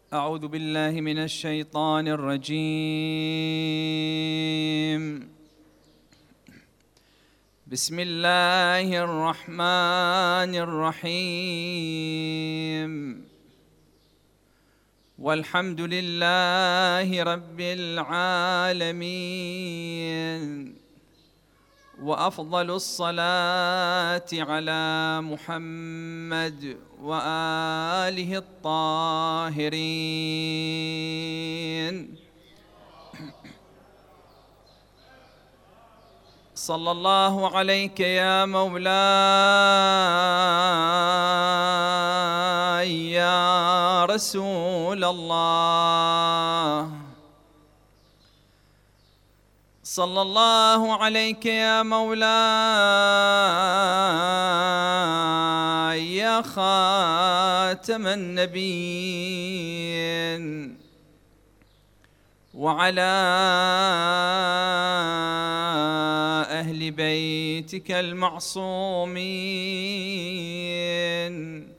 أعوذ بالله من الشيطان الرجيم. بسم الله الرحمن الرحيم. والحمد لله رب العالمين، وأفضل الصلاة على محمد وآله الطاهرين. صلى الله عليك يا مولاي يا رسول الله، صلى الله عليك يا مولاي يا خاتم النبيين، وعلى أهل بيتك المعصومين.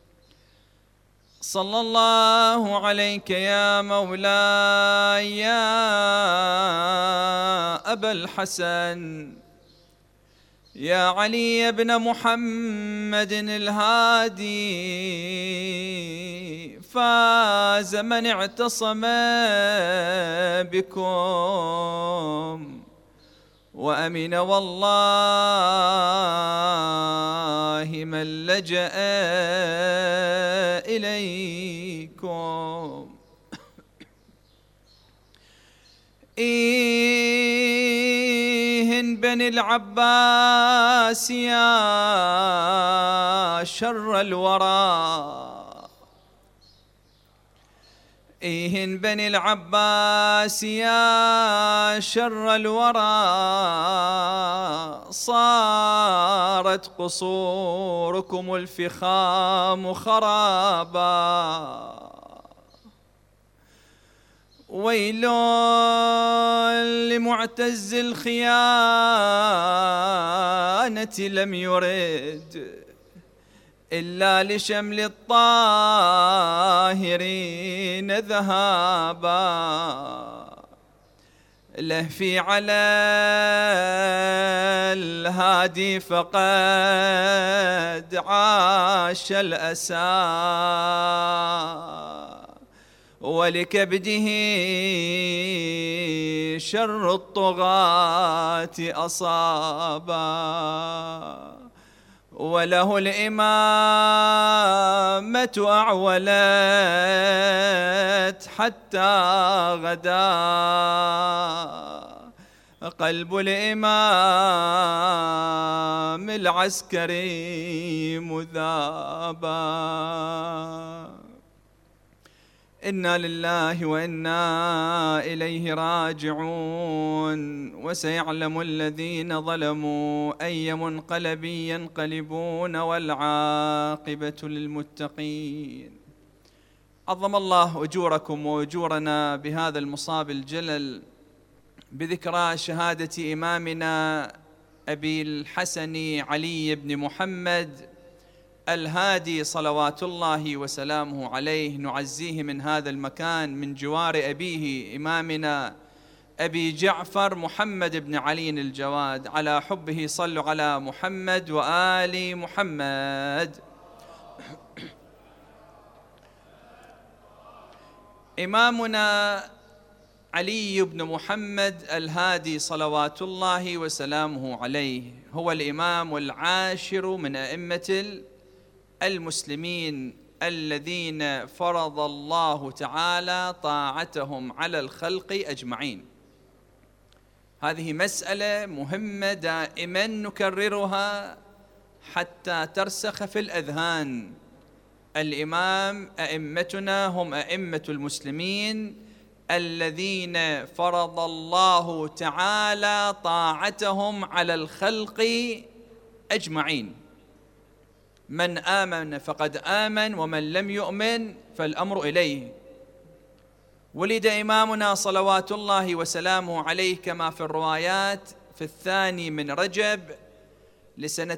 صلى الله عليك يا مولاي يا أبا الحسن، يا علي بن محمد الهادي. فاز من اعتصم بكم، وأمن والله من لجأ إليكم. إيهن بني العباس يا شر الورى، إيهن بني العباس يا شر الورى. صارت قصوركم الفخام خرابا، ويل لمعتز الخيانة لم يرد إلا لشمل الطاهرين ذهابا. لهفي على الهادي فقد عاش الأسى، ولكبده شر الطغاة أصابا. وله الإمامة أعولت حتى غدا، قلب الإمام العسكري مذابا. إنا لله وإنا إليه راجعون. وسيعلم الذين ظلموا أي منقلب ينقلبون، والعاقبة للمتقين. عظم الله أجوركم وأجورنا بهذا المصاب الجلل بذكرى شهادة إمامنا أبي الحسن علي بن محمد الهادي صلوات الله وسلامه عليه. نعزيه من هذا المكان من جوار أبيه إمامنا أبي جعفر محمد بن علي الجواد. على حبه صلوا على محمد وآل محمد. إمامنا علي بن محمد الهادي صلوات الله وسلامه عليه هو الإمام العاشر من أئمة المسلمين الذين فرض الله تعالى طاعتهم على الخلق أجمعين. هذه مسألة مهمة دائما نكررها حتى ترسخ في الأذهان. الإمام أئمتنا هم أئمة المسلمين الذين فرض الله تعالى طاعتهم على الخلق أجمعين. من آمن فقد آمن، ومن لم يؤمن فالأمر إليه. ولد إمامنا صلوات الله وسلامه عليه كما في الروايات في 2 من رجب لسنة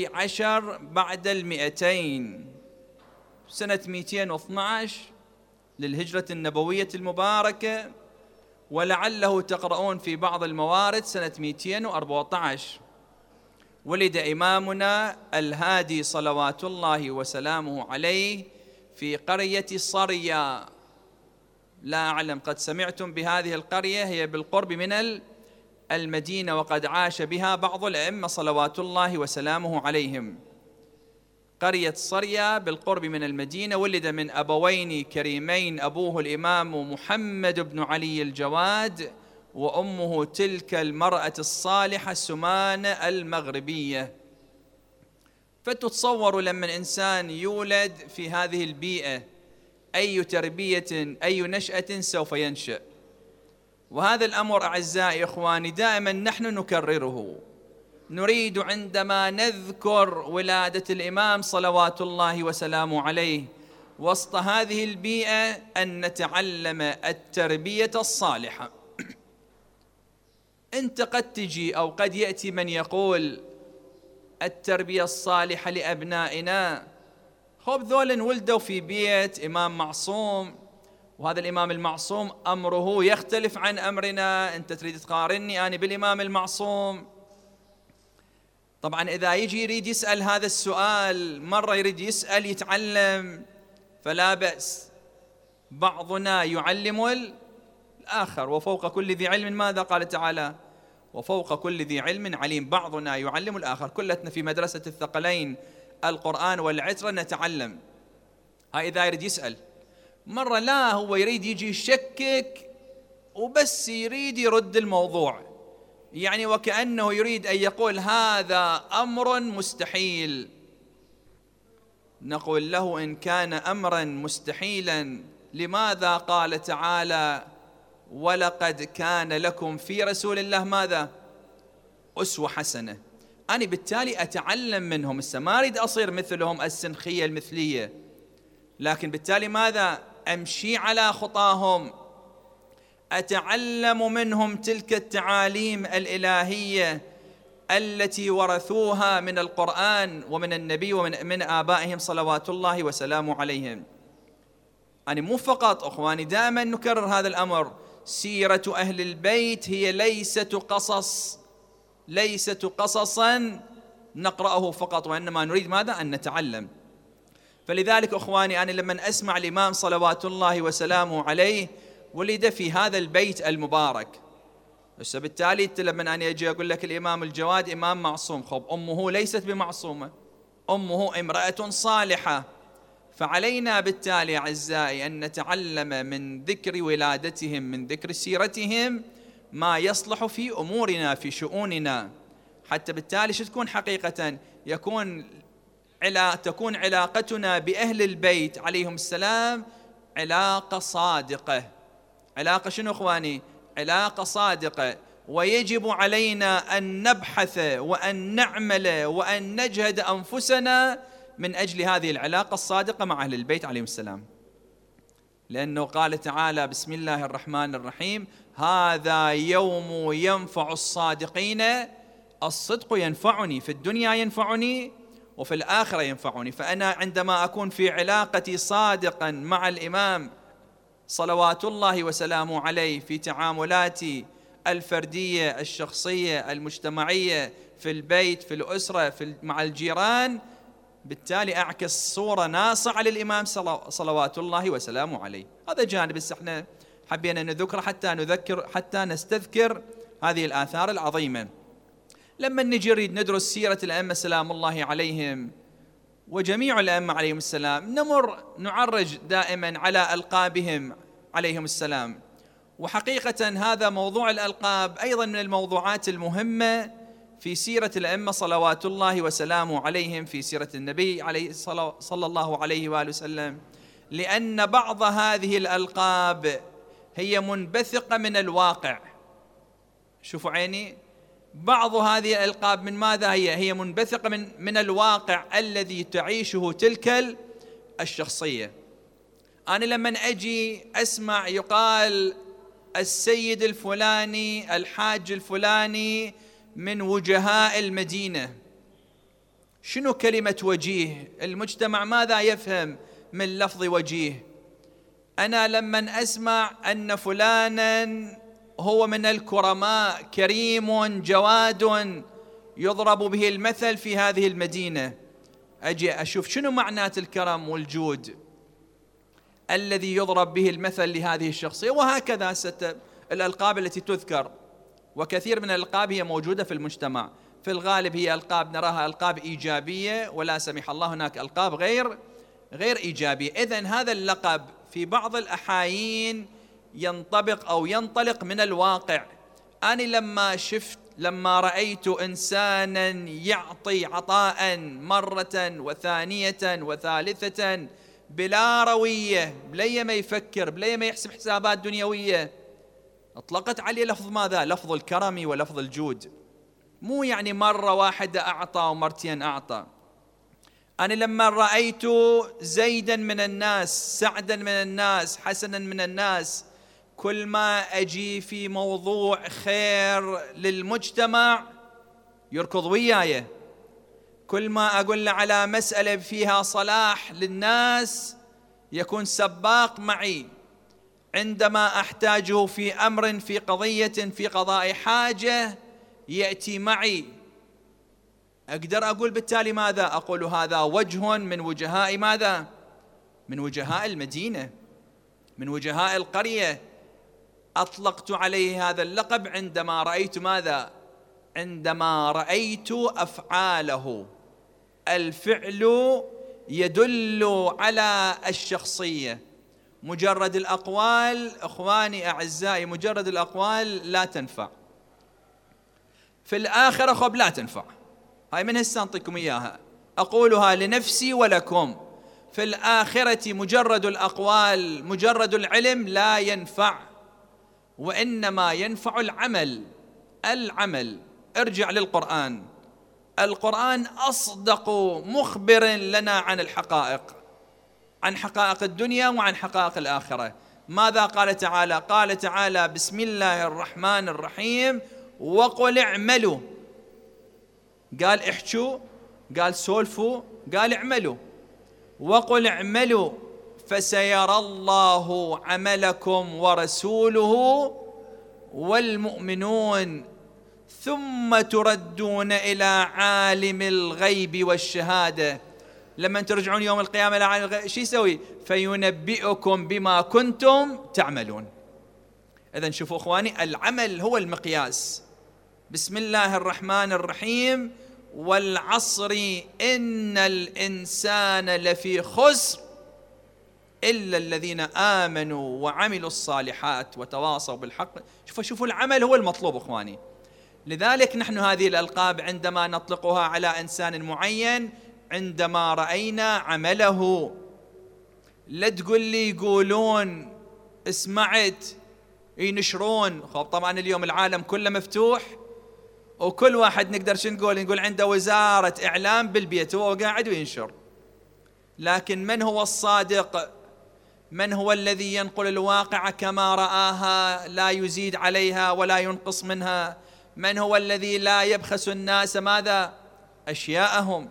12 بعد 200، سنة 212 للهجرة النبوية المباركة، ولعله تقرؤون في بعض الموارد سنة 214. ولد إمامنا الهادي صلوات الله وسلامه عليه في قرية صريا. لا أعلم قد سمعتم بهذه القرية، هي بالقرب من المدينة، وقد عاش بها بعض الأئمة صلوات الله وسلامه عليهم. قرية صريا بالقرب من المدينة، ولد من أبوين كريمين، أبوه الإمام محمد بن علي الجواد، وأمه تلك المرأة الصالحة سمان المغربية. فتتصوروا لما إنسان يولد في هذه البيئة أي تربية أي نشأة سوف ينشأ. وهذا الأمر أعزائي إخواني دائما نحن نكرره، نريد عندما نذكر ولادة الإمام صلوات الله وسلامه عليه وسط هذه البيئة أن نتعلم التربية الصالحة. أنت قد تجي أو قد يأتي من يقول التربية الصالحة لأبنائنا، خب ذولا ولدوا في بيت إمام معصوم، وهذا الإمام المعصوم أمره يختلف عن أمرنا، أنت تريد تقارني أنا بالإمام المعصوم. طبعا إذا يجي يريد يسأل هذا السؤال، مرة يريد يسأل يتعلم فلا بأس، بعضنا يعلم الآخر، وفوق كل ذي علم ماذا قال تعالى؟ وفوق كل ذي علم عليم. بعضنا يعلم الآخر، كلتنا في مدرسة الثقلين القرآن والعترة نتعلم. هاي إذا يريد يسأل. مرة لا، هو يريد يجي يشكك وبس يريد يرد الموضوع، يعني وكأنه يريد أن يقول هذا أمر مستحيل. نقول له إن كان أمرا مستحيلا لماذا قال تعالى ولقد كان لكم في رسول الله ماذا؟ أسوة حسنة. أنا بالتالي أتعلم منهم، ما أريد أصير مثلهم السنخية المثلية، لكن بالتالي ماذا؟ أمشي على خطاهم، أتعلم منهم تلك التعاليم الإلهية التي ورثوها من القرآن ومن النبي ومن آبائهم صلوات الله وسلامه عليهم. أنا مو فقط أخواني دائما نكرر هذا الأمر، سيرة أهل البيت هي ليست قصصا نقرأه فقط، وإنما نريد ماذا؟ أن نتعلم. فلذلك أخواني أنا لما أسمع الإمام صلوات الله وسلامه عليه ولد في هذا البيت المبارك، بس بالتالي لما أنا أجي أقول لك الإمام الجواد إمام معصوم، خب أمه ليست بمعصومة، أمه امرأة صالحة. فعلينا بالتالي أعزائي أن نتعلم من ذكر ولادتهم، من ذكر سيرتهم، ما يصلح في أمورنا في شؤوننا، حتى بالتالي تكون حقيقة تكون علاقتنا بأهل البيت عليهم السلام علاقة صادقة. علاقة شنو أخواني؟ علاقة صادقة. ويجب علينا أن نبحث وأن نعمل وأن نجهد أنفسنا من أجل هذه العلاقة الصادقة مع أهل البيت عليهم السلام، لأنه قال تعالى بسم الله الرحمن الرحيم هذا يوم ينفع الصادقين الصدق ينفعني، في الدنيا ينفعني وفي الآخرة ينفعني. فأنا عندما أكون في علاقتي صادقا مع الإمام صلوات الله وسلامه عليه في تعاملاتي الفردية الشخصية المجتمعية في البيت في الأسرة مع الجيران، بالتالي أعكس صورة ناصعة للإمام صلوات الله وسلامه عليه. هذا جانب بس احنا حبينا نذكره حتى نستذكر هذه الآثار العظيمة. لما نجي نريد ندرس سيرة الأئمة سلام الله عليهم وجميع الأئمة عليهم السلام، نعرج دائما على ألقابهم عليهم السلام. وحقيقة هذا موضوع الألقاب أيضا من الموضوعات المهمة في سيرة الأئمة صلوات الله وسلامه عليهم، في سيرة النبي صلى الله عليه وآله وسلم، لأن بعض هذه الألقاب هي منبثقة من الواقع. شوفوا عيني، بعض هذه الألقاب من ماذا هي منبثقة من الواقع الذي تعيشه تلك الشخصية. أنا لما أجي أسمع يقال السيد الفلاني الحاج الفلاني من وجهاء المدينة، شنو كلمة وجيه؟ المجتمع ماذا يفهم من لفظ وجيه؟ أنا لما أسمع أن فلانا هو من الكرماء كريم جواد يضرب به المثل في هذه المدينة، أجي أشوف شنو معنات الكرم والجود الذي يضرب به المثل لهذه الشخصية. وهكذا الألقاب التي تذكر، وكثير من الألقاب هي موجودة في المجتمع، في الغالب هي ألقاب نراها ألقاب إيجابية، ولا سمح الله هناك ألقاب غير إيجابية. إذن هذا اللقب في بعض الأحايين ينطبق أو ينطلق من الواقع. أنا لما رأيت إنسانا يعطي عطاء مرة وثانية وثالثة بلا روية، بلا ما يفكر، بلا ما يحسب حسابات دنيوية، أطلقت عليه لفظ ماذا؟ لفظ الكرم ولفظ الجود. مو يعني مرة واحدة أعطى ومرتين أعطى. أنا لما رأيت زيدا من الناس، سعدا من الناس، حسنا من الناس، كل ما أجي في موضوع خير للمجتمع يركض وياي، كل ما أقول له على مسألة فيها صلاح للناس يكون سباق معي، عندما أحتاجه في أمر، في قضية، في قضاء حاجة يأتي معي. أقدر أقول بالتالي ماذا؟ أقول هذا وجه من وجهاء ماذا؟ من وجهاء المدينة، من وجهاء القرية. أطلقت عليه هذا اللقب عندما رأيت ماذا؟ عندما رأيت أفعاله. الفعل يدل على الشخصية، مجرد الأقوال إخواني أعزائي، مجرد الأقوال لا تنفع، في الآخرة خب لا تنفع. هاي من هسه أنطيكم إياها، أقولها لنفسي ولكم. في الآخرة مجرد الأقوال، مجرد العلم لا ينفع، وإنما ينفع العمل. ارجع للقرآن، القرآن أصدق مخبر لنا عن الحقائق، عن حقائق الدنيا وعن حقائق الآخرة. ماذا قال تعالى؟ قال تعالى بسم الله الرحمن الرحيم وقل اعملوا. قال احجوا، قال سولفوا، قال اعملوا. وقل اعملوا فسيرى الله عملكم ورسوله والمؤمنون ثم تردون إلى عالم الغيب والشهادة. لما ترجعون يوم القيامة إلى عالم الغيب شو يسوي؟ فينبئكم بما كنتم تعملون. إذن شوفوا إخواني، العمل هو المقياس. بسم الله الرحمن الرحيم والعصر إن الإنسان لفي خسر إلا الذين آمنوا وعملوا الصالحات وتواصوا بالحق. شوفوا العمل هو المطلوب إخواني. لذلك نحن هذه الألقاب عندما نطلقها على إنسان معين عندما رأينا عمله. لا تقول لي يقولون اسمعت ينشرون. طبعا اليوم العالم كله مفتوح، وكل واحد نقدر نقول عنده وزارة إعلام بالبيت هو قاعد وينشر. لكن من هو الصادق؟ من هو الذي ينقل الواقع كما رآها، لا يزيد عليها ولا ينقص منها؟ من هو الذي لا يبخس الناس ماذا؟ أشياءهم.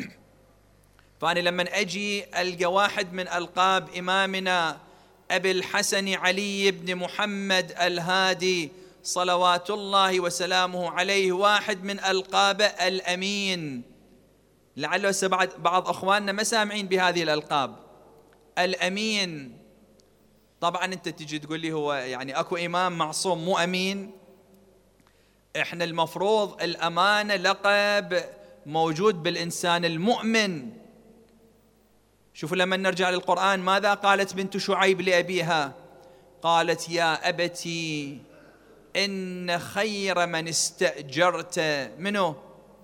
فأنا لما أجي ألقى واحد من ألقاب إمامنا أبي الحسن علي بن محمد الهادي صلوات الله وسلامه عليه، واحد من ألقابه الأمين. لعله بعض أخواننا ما سامعين بهذه الألقاب. الأمين، طبعا أنت تجي تقول لي هو يعني أكو إمام معصوم مو أمين؟ إحنا المفروض الأمانة لقب موجود بالإنسان المؤمن. شوفوا لما نرجع للقرآن ماذا قالت بنت شعيب لأبيها؟ قالت يا أبتي إن خير من استأجرت منه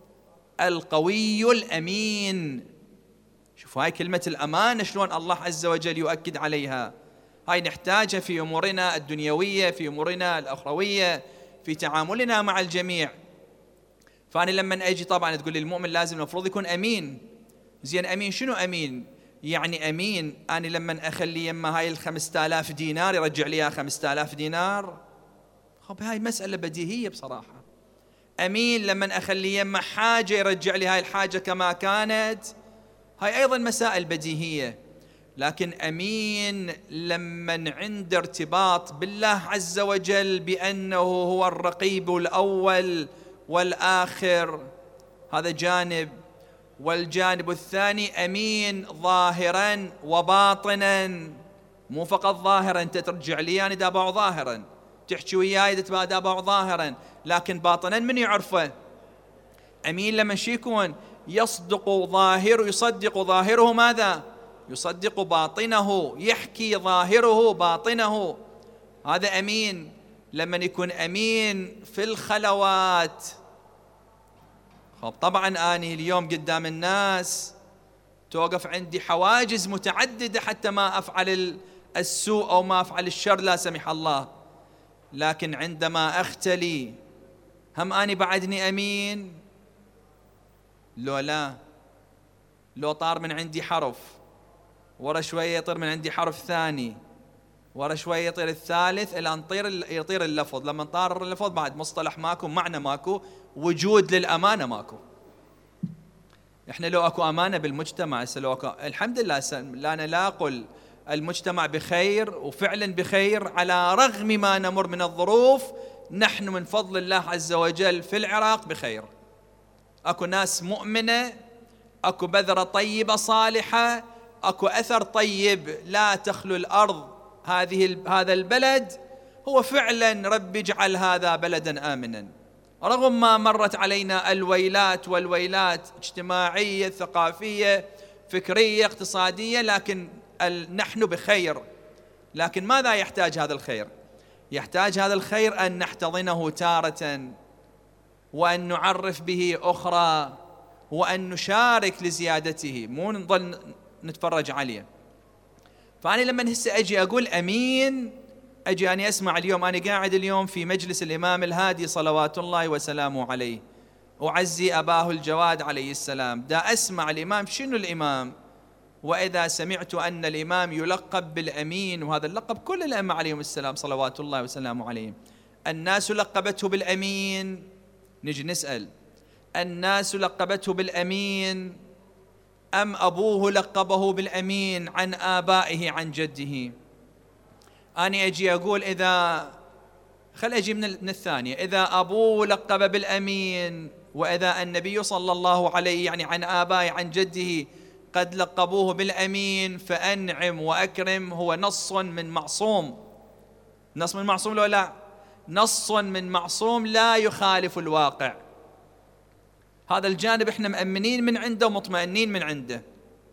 القوي الأمين. شوفوا هاي كلمة الأمانة شلون الله عز وجل يؤكد عليها. هاي نحتاجها في أمورنا الدنيوية، في أمورنا الأخروية، في تعاملنا مع الجميع. فأنا لما أجي طبعا تقول لي المؤمن لازم المفروض يكون أمين. زين أمين شنو أمين؟ يعني أمين أنا لما أخلي يما هاي 5000 دينار يرجع لي 5000 دينار؟ خب هاي مسألة بديهية بصراحة. أمين لما أخلي يما حاجة يرجع لي هاي الحاجة كما كانت؟ هاي أيضا مسائل بديهية. لكن أمين لمن عنده ارتباط بالله عز وجل بأنه هو الرقيب الأول والآخر، هذا جانب. والجانب الثاني أمين ظاهرا وباطنا، مو فقط ظاهرا، أنت ترجع لي أنا دابع ظاهرا، تحكي وياي دابع ظاهرا، لكن باطنا من يعرفه؟ أمين لما يكون يصدق ظاهره ماذا؟ يصدق باطنه، يحكي ظاهره باطنه، هذا أمين. لما يكون أمين في الخلوات، طبعا أني اليوم قدام الناس توقف عندي حواجز متعددة حتى ما أفعل السوء أو ما أفعل الشر لا سمح الله، لكن عندما أختلي هم أني بعدني أمين؟ لا، لو طار من عندي حرف، ورا شوية يطير من عندي حرف ثاني، ورا شوية يطير الثالث، إلى أن يطير اللفظ. لما طار اللفظ بعد مصطلح ماكو، معنى ماكو، وجود للأمانة ماكو. إحنا لو أكو أمانة بالمجتمع، لو أكو الحمد لله، لا أقول المجتمع بخير وفعلا بخير، على رغم ما نمر من الظروف نحن من فضل الله عز وجل في العراق بخير. أكو ناس مؤمنة، أكو بذرة طيبة صالحة، أكو أثر طيب، لا تخلو الأرض هذا البلد، هو فعلا رب اجعل هذا بلدا آمنا، رغم ما مرت علينا الويلات والويلات، اجتماعية، ثقافية، فكرية، اقتصادية، لكن نحن بخير. لكن ماذا يحتاج هذا الخير؟ يحتاج هذا الخير أن نحتضنه تارة، وأن نعرف به أخرى، وأن نشارك لزيادته، مو نظل نتفرج عليه. فأنا لما هسه أجي أقول أمين، أجي أني أسمع اليوم، أنا قاعد اليوم في مجلس الإمام الهادي صلوات الله وسلامه عليه، أعزي أباه الجواد عليه السلام، دا أسمع الإمام. شنو الإمام؟ وإذا سمعت أن الإمام يلقب بالأمين، وهذا اللقب كل الأئمة عليهم السلام صلوات الله وسلامه عليهم، الناس لقبته بالأمين، نجي نسأل، الناس لقبته بالأمين أم أبوه لقبه بالأمين عن آبائه عن جده؟ أنا أجي أقول خل أجي من الثانية، إذا أبوه لقب بالأمين، وإذا النبي صلى الله عليه يعني عن آبائه عن جده قد لقبوه بالأمين، فأنعم وأكرم، هو نص من معصوم. نص من معصوم لو لا؟ نص من معصوم لا يخالف الواقع. هذا الجانب احنا مأمنين من عنده ومطمئنين من عنده.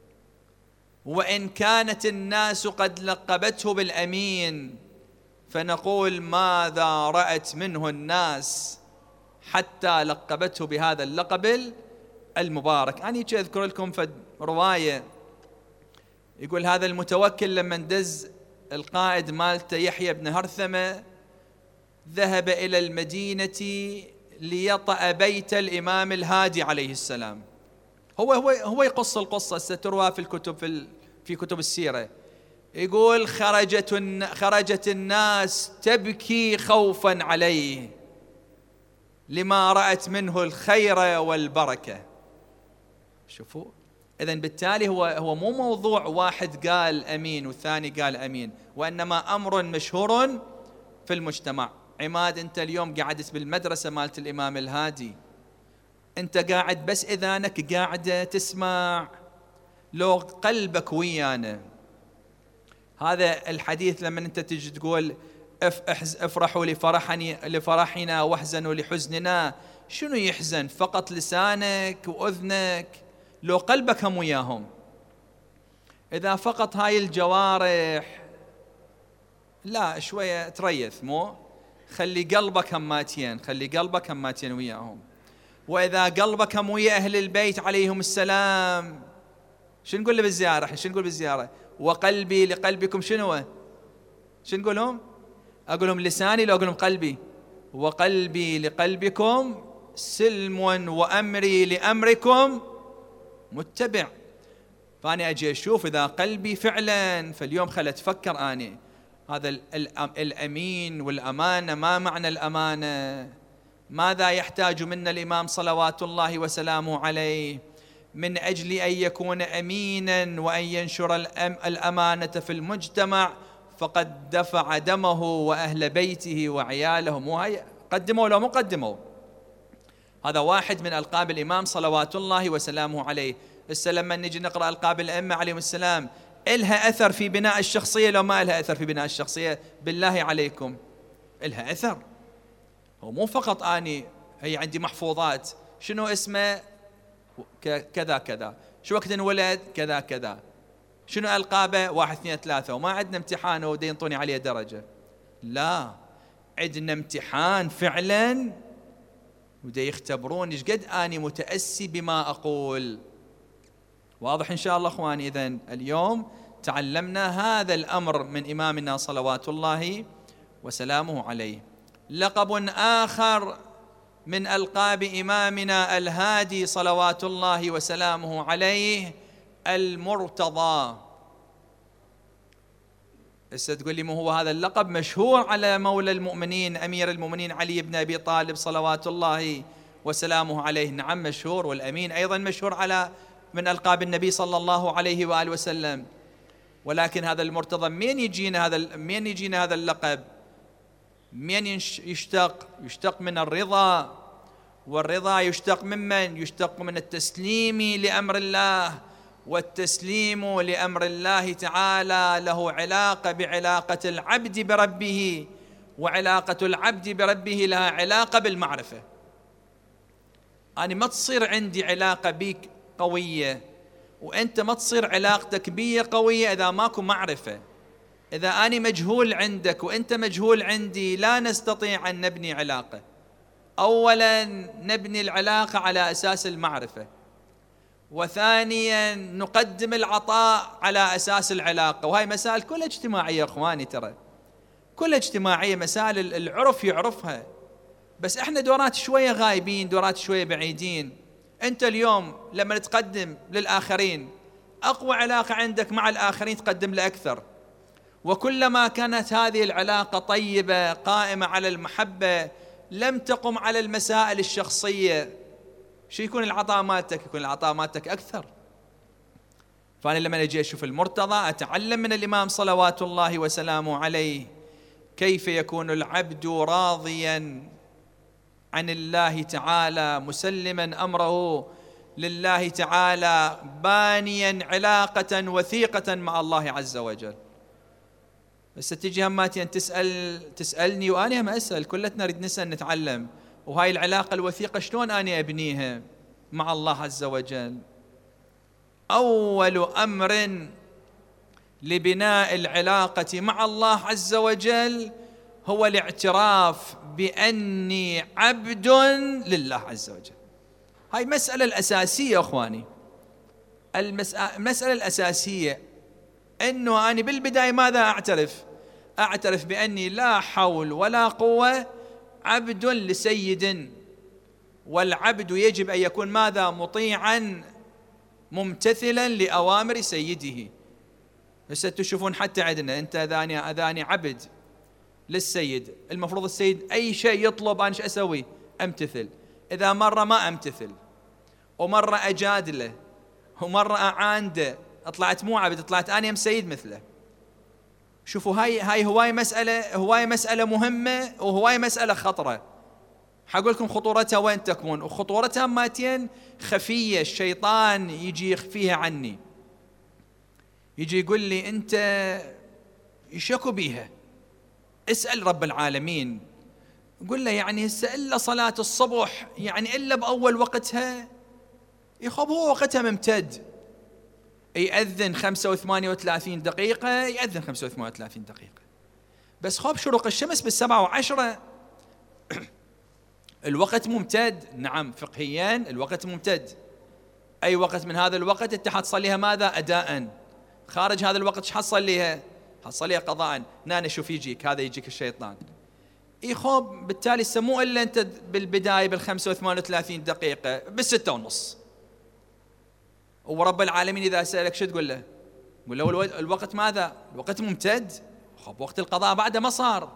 وإن كانت الناس قد لقبته بالأمين، فنقول ماذا رأت منه الناس حتى لقبته بهذا اللقب المبارك. أنا أذكر لكم في رواية، يقول هذا المتوكل لما دز القائد مالته يحيى بن هرثمة، ذهب إلى المدينة ليطأ بيت الإمام الهادي عليه السلام. هو يقص القصة، ستروى في الكتب، في كتب السيرة. يقول خرجت الناس تبكي خوفا عليه لما رأت منه الخير والبركة. شوفوا، إذن بالتالي هو مو موضوع واحد قال أمين والثاني قال أمين، وإنما أمر مشهور في المجتمع. عماد، أنت اليوم قاعدت بالمدرسة مالت الإمام الهادي، أنت قاعد بس إذانك قاعدة تسمع، لو قلبك ويانا. هذا الحديث لما أنت تجي تقول افرحوا لفرحنا واحزنوا لحزننا، شنو يحزن؟ فقط لسانك وأذنك؟ لو قلبك هم وياهم. إذا فقط هاي الجوارح، لا شوية تريث، مو خلي قلبك هماتين، خلي قلبك هماتين وياهم. وإذا قلبك هم ويا أهل البيت عليهم السلام، شو نقول بالزيارة؟ شو نقول بالزيارة؟ وقلبي لقلبكم شنو نقولهم؟ أقولهم لساني لو أقولهم قلبي؟ وقلبي لقلبكم سلم وأمري لأمركم متبع. فأنا أجي أشوف إذا قلبي فعلا، فاليوم خلت أتفكر أنا هذا الأمين والأمانة، ما معنى الأمانة؟ ماذا يحتاج منا الإمام صلوات الله وسلامه عليه؟ من أجل أن يكون أمينا وأن ينشر الأمانة في المجتمع فقد دفع دمه وأهل بيته وعياله. مو هاي قدموا لو مو قدموا. هذا واحد من ألقاب الإمام صلوات الله وسلامه عليه. هسه لما نجي نقرأ ألقاب الأئمة عليهم السلام إلها أثر في بناء الشخصية لو ما إلها أثر في بناء الشخصية؟ بالله عليكم إلها أثر. هو مو فقط أني هي عندي محفوظات شنو اسمه كذا كذا، شو وقت انولد كذا كذا، شنو ألقابه 1 2 3، وما عندنا امتحان ودي ينطوني عليه درجة. لا، عندنا امتحان فعلا ودي يختبرون ايش قد اني متأسي بما اقول. واضح ان شاء الله اخواني؟ اذن اليوم تعلمنا هذا الامر من امامنا صلوات الله وسلامه عليه. لقب آخر من ألقاب إمامنا الهادي صلوات الله وسلامه عليه المرتضى. هسه تقول لي مو هو هذا اللقب مشهور على مولى المؤمنين أمير المؤمنين علي بن أبي طالب صلوات الله وسلامه عليه؟ نعم مشهور، والأمين أيضا مشهور على من ألقاب النبي صلى الله عليه وآله وسلم. ولكن هذا المرتضى من يجينا هذا اللقب؟ من يشتق من الرضا، والرضا يشتق ممن؟ يشتق من التسليم لأمر الله، والتسليم لأمر الله تعالى له علاقة بعلاقة العبد بربه، وعلاقة العبد بربه لها علاقة بالمعرفة. أنا ما تصير عندي علاقة بيك قوية وأنت ما تصير علاقتك بي قوية إذا ماكو معرفة. إذا أنا مجهول عندك وأنت مجهول عندي لا نستطيع أن نبني علاقة. أولا نبني العلاقة على أساس المعرفة، وثانيا نقدم العطاء على أساس العلاقة. وهي مسائل كلها اجتماعية أخواني، ترى كلها اجتماعية، مسائل العرف يعرفها، بس احنا دورات شوية غايبين، دورات شوية بعيدين. أنت اليوم لما تقدم للآخرين أقوى علاقة عندك مع الآخرين تقدم لأكثر، وكلما كانت هذه العلاقة طيبة قائمة على المحبة لم تقم على المسائل الشخصية، شو يكون العطاء مالتك؟ يكون العطاء مالتك أكثر. فأنا لما أجي أشوف المرتضى أتعلم من الإمام صلوات الله وسلامه عليه كيف يكون العبد راضيا عن الله تعالى، مسلما أمره لله تعالى، بانيا علاقة وثيقة مع الله عز وجل. بس تجي هماتي أن تسألني وأنا هم أسأل، كلتنا نريد نسأل نتعلم. وهاي العلاقة الوثيقة شلون أنا أبنيها مع الله عز وجل؟ أول أمر لبناء العلاقة مع الله عز وجل هو الاعتراف بأني عبد لله عز وجل. هاي مسألة الأساسية أخواني، المسألة الأساسية أنه أنا بالبداية ماذا أعترف بأني لا حول ولا قوة، عبد لسيد، والعبد يجب أن يكون ماذا؟ مطيعا ممتثلا لأوامر سيده. بس تشوفون حتى عندنا أنت أذاني عبد للسيد، المفروض السيد أي شيء يطلب أنا شو أسوي؟ أمتثل. إذا مرة ما أمتثل ومرة أجادله ومرة أعانده طلعت مو عبد، طلعت أنا سيد مثله. شوفوا هاي هواي مسألة مهمة وهواي مسألة خطرة. حقول لكم خطورتها وين تكمن، وخطورتها ماتين خفية، الشيطان يجي يخفيها عني، يجي يقول لي أنت يشكو بيها، اسأل رب العالمين. قل له يعني هسه إلا صلاة الصبح يعني إلا بأول وقتها؟ يخب هو وقتها ممتد، يأذن 35 دقيقة، يأذن 35 دقيقة، بس خب شروق الشمس بال7:10 الوقت ممتد. نعم فقهيا الوقت ممتد، أي وقت من هذا الوقت أنت حتصليها ماذا؟ أداء. خارج هذا الوقت ايش حتصليها؟ حتصليها قضاء. نانا شوف يجيك هذا، يجيك الشيطان يخوب، بالتالي سموه إلا أنت بالبداية بال35 دقيقة بال6:30. ورب العالمين إذا سألك شو تقول له؟ قل له الوقت ماذا؟ الوقت ممتد. خب وقت القضاء بعده ما صار.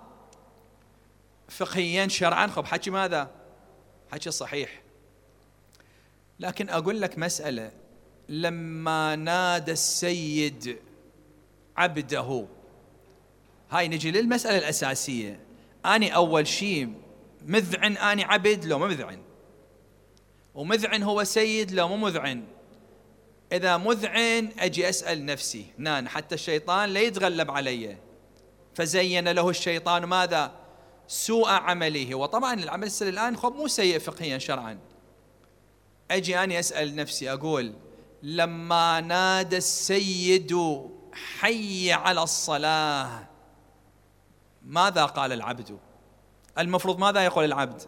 فقهيا شرعا خب حكي ماذا؟ حكي صحيح. لكن أقول لك مسألة، لما نادى السيد عبده، هاي نجي للمسألة الأساسية. أنا أول شيء مذعن، أنا عبد لو ما مذعن؟ ومذعن هو سيد لو مو مذعن؟ إذا مذعن أجي أسأل نفسي حتى الشيطان لا يتغلب علي. فزين له الشيطان ماذا؟ سوء عمله. وطبعا العمل السيء الآن مو سيء فقهيا شرعا. أجي أنا أسأل نفسي أقول لما نادى السيد حي على الصلاة ماذا قال العبد؟ المفروض ماذا يقول العبد؟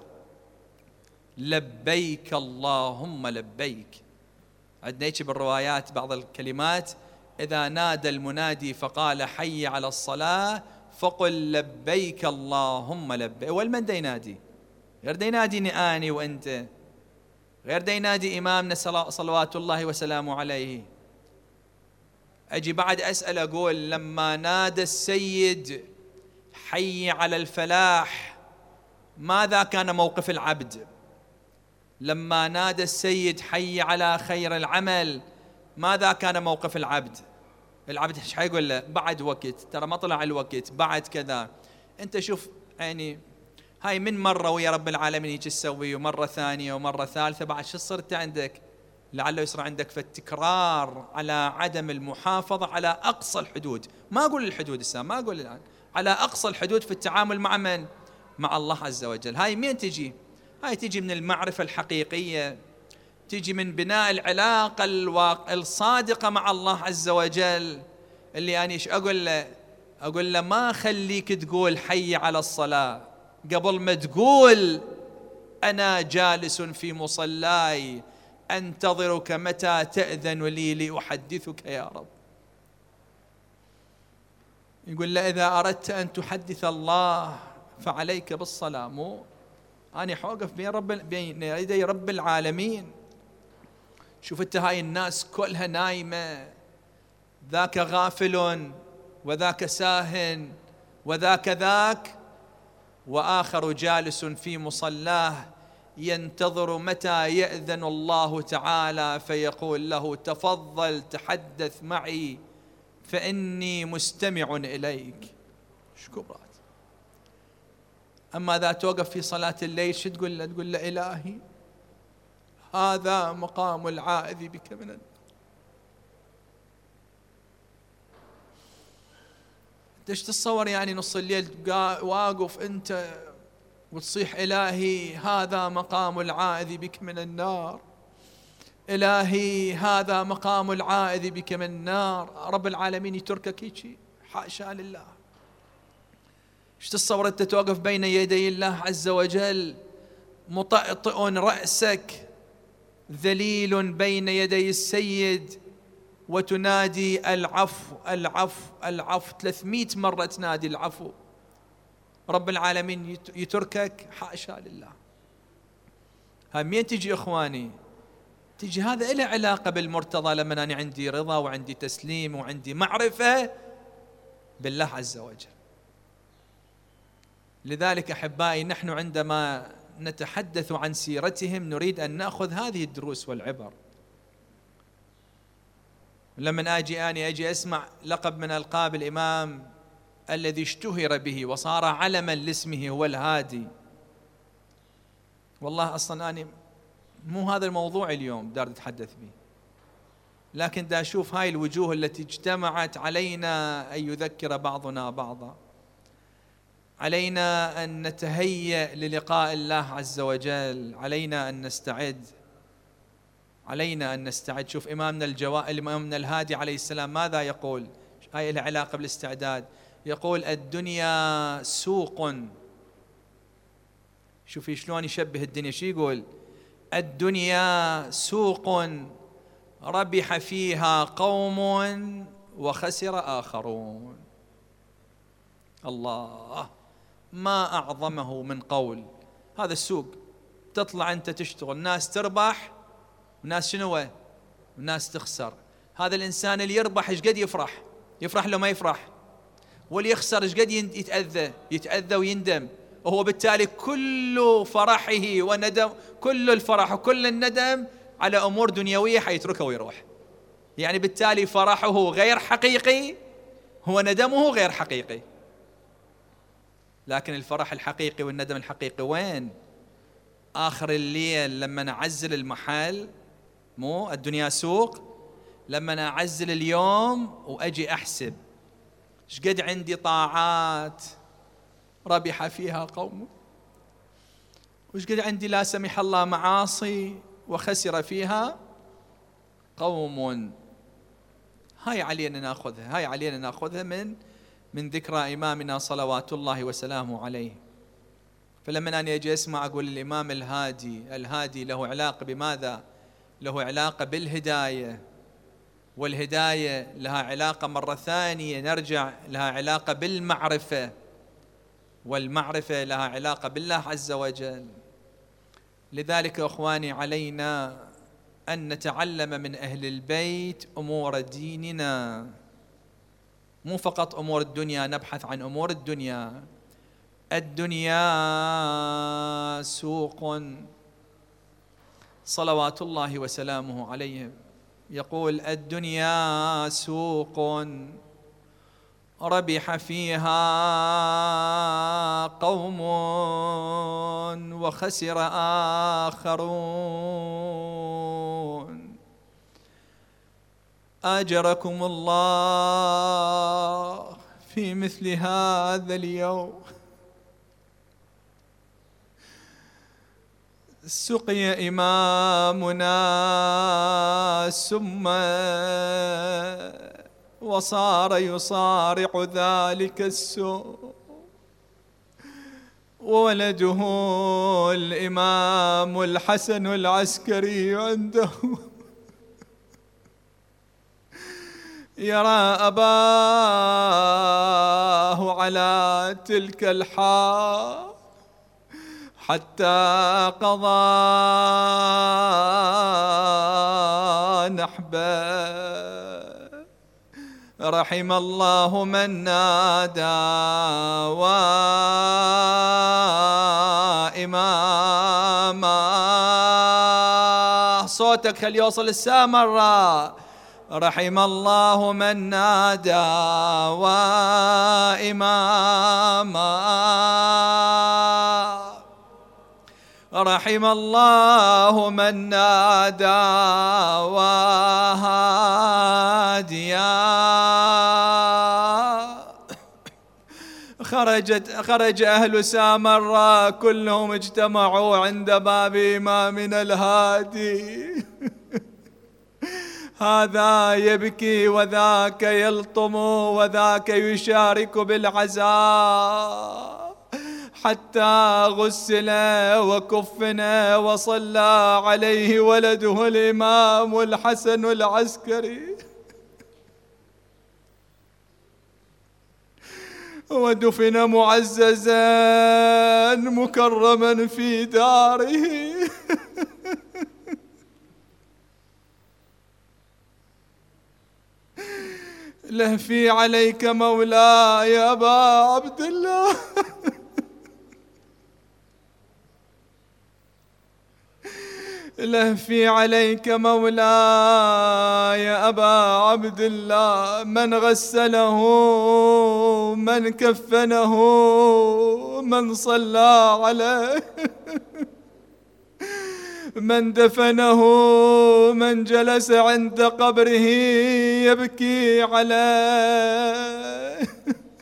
لبيك اللهم لبيك. عندنا هيك بالروايات بعض الكلمات، إذا نادى المنادي فقال حي على الصلاة فقل لبيك اللهم لبيك. والمن دا ينادي؟ غير دا يناديني أني وأنت، غير دا ينادي إمامنا صلوات الله وسلامه عليه. أجي بعد أسأل أقول لما نادى السيد حي على الفلاح ماذا كان موقف العبد؟ لما نادى السيد حي على خير العمل ماذا كان موقف العبد؟ العبد ايش حيقول له؟ بعد وقت، ترى ما طلع الوقت، بعد كذا. انت شوف يعني هاي من مرة ويا رب العالمين هيك تسوي، ومرة ثانية ومرة ثالثة، بعد شو صرت عندك؟ لعله يصير عندك في التكرار على عدم المحافظة على أقصى الحدود. ما أقول الحدود السام، ما أقول الآن، على أقصى الحدود في التعامل مع من؟ مع الله عز وجل. هاي مين تجي؟ هاي تجي من المعرفة الحقيقية، تجي من بناء العلاقة الصادقة مع الله عز وجل. اللي أنا إيش أقول له؟ أقول له ما خليك تقول حي على الصلاة قبل ما تقول أنا جالس في مصلاي أنتظرك متى تأذن لي لأحدثك يا رب. يقول له إذا أردت أن تحدث الله فعليك بالصلاة، مو أنا حوقف بين يدي رب العالمين. شوف أنت هاي الناس كلها نايمة، ذاك غافل وذاك ساهن وذاك ذاك، وآخر جالس في مصلاه ينتظر متى يأذن الله تعالى فيقول له تفضل تحدث معي فإني مستمع إليك. شكرات. أما إذا توقف في صلاة الليل شو تقول له؟ تقول له إلهي هذا مقام العائذ بك من النار. ايش تتصور يعني نص الليل واقف أنت وتصيح إلهي هذا مقام العائذ بك من النار، إلهي هذا مقام العائذ بك من النار. رب العالمين يتركك هيك؟ حاشا لله. ايش تتصور أنت توقف بين يدي الله عز وجل مطأطئ رأسك ذليل بين يدي السيد وتنادي العفو العفو العفو 300 مرة تنادي العفو. رب العالمين يتركك؟ حاشا لله. مين تجي إخواني؟ تجي هذا إله علاقة بالمرتضى لما أنا عندي رضا وعندي تسليم وعندي معرفة بالله عز وجل. لذلك أحبائي نحن عندما نتحدث عن سيرتهم نريد أن نأخذ هذه الدروس والعبر. لما أجي أسمع لقب من ألقاب الإمام الذي اشتهر به وصار علما لاسمه هو الهادي، والله أصلا أنا مو هذا الموضوع اليوم دار نتحدث به، لكن دا أشوف هاي الوجوه التي اجتمعت علينا أن يذكر بعضنا بعضا، علينا أن نتهيأ للقاء الله عز وجل، علينا أن نستعد، علينا أن نستعد. شوف إمامنا الهادي عليه السلام ماذا يقول؟ هاي العلاقة بالاستعداد. يقول الدنيا سوق. شوفي شلون يشبه الدنيا، شو يقول؟ الدنيا سوق ربح فيها قوم وخسر آخرون. الله، ما أعظمه من قول. هذا السوق، تطلع أنت تشتغل، ناس تربح وناس شنو؟ وناس تخسر. هذا الإنسان اللي يربح إيش قد يفرح لو ما يفرح، واللي يخسر إيش قد يتأذى ويندم. وهو بالتالي كل فرحه وندم، كل الفرح وكل الندم على أمور دنيوية حيتركه ويروح. يعني بالتالي فرحه غير حقيقي، هو ندمه غير حقيقي. لكن الفرح الحقيقي والندم الحقيقي وين؟ آخر الليل لما نعزل المحل، مو الدنيا سوق، لما نعزل اليوم وأجي أحسب شقد عندي طاعات ربح فيها قوم، وشقد عندي لا سمح الله معاصي وخسر فيها قوم. هاي علينا ناخذها من ذكرى إمامنا صلوات الله وسلامه عليه. فلما أنا أجي أسمع أقول الإمام الهادي له علاقة بماذا؟ له علاقة بالهداية، والهداية لها علاقة مرة ثانية نرجع لها علاقة بالمعرفة، والمعرفة لها علاقة بالله عز وجل. لذلك أخواني علينا أن نتعلم من أهل البيت أمور ديننا، مو فقط أمور الدنيا نبحث عن أمور الدنيا. الدنيا سوق، صلوات الله وسلامه عليه يقول الدنيا سوق ربح فيها قوم وخسر آخرون. أجركم الله في مثل هذا اليوم. سقي إمامنا ثم وصار يصارع ذلك السوء، وولده الإمام الحسن العسكري عنده يرى أباه على تلك الحال حتى قضى نحبه. رحم الله من نادى وإماما. صوتك خلي يوصل السامرة. رحم الله من نادى وإماما. رحم الله من نادى وهاديا. خرج أهل سامراء كلهم اجتمعوا عند باب إمامنا الهادي. هذا يبكي وذاك يلطم وذاك يشارك بالعزاء، حتى غسل وكفن وصلى عليه ولده الإمام الحسن العسكري، ودفن معززا مكرما في داره. لهفي عليك مولاي يا أبا عبد الله. لهفي عليك مولاي يا أبا عبد الله. من غسله، من كفنه، من صلى عليه، من دفنه، من جلس عند قبره يبكي عليه.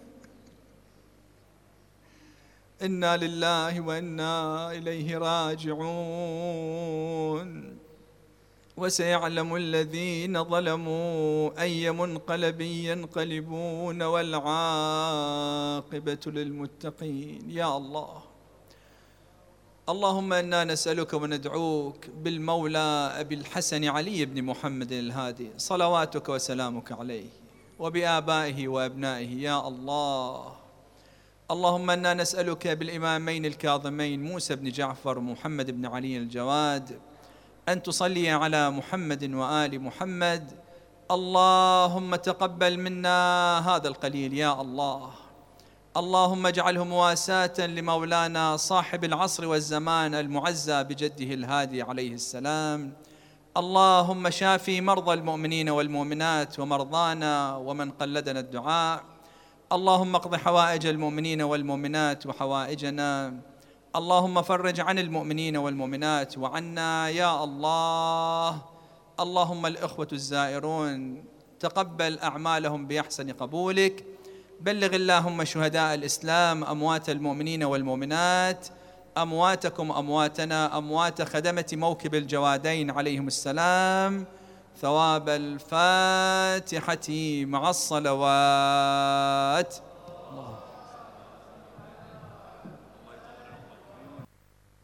إنا لله وإنا إليه راجعون. وسيعلم الذين ظلموا أي منقلب ينقلبون، والعاقبة للمتقين. يا الله، اللهم إنا نسألك وندعوك بالمولى أبي الحسن علي بن محمد الهادي صلواتك وسلامك عليه، وبآبائه وأبنائه يا الله. اللهم إنا نسألك بالإمامين الكاظمين موسى بن جعفر ومحمد بن علي الجواد أن تصلي على محمد وآل محمد. اللهم تقبل منا هذا القليل يا الله. اللهم اجعله مواساة لمولانا صاحب العصر والزمان المعزى بجده الهادي عليه السلام اللهم شافي مرضى المؤمنين والمؤمنات ومرضانا ومن قلدنا الدعاء. اللهم اقض حوائج المؤمنين والمؤمنات وحوائجنا. اللهم فرج عن المؤمنين والمؤمنات وعنا يا الله. اللهم الإخوة الزائرون تقبل أعمالهم بأحسن قبولك. بلغ اللهم شهداء الإسلام، أموات المؤمنين والمؤمنات، أمواتكم أمواتنا، أموات خدمة موكب الجوادين عليهم السلام، ثواب الفاتحة مع الصلوات.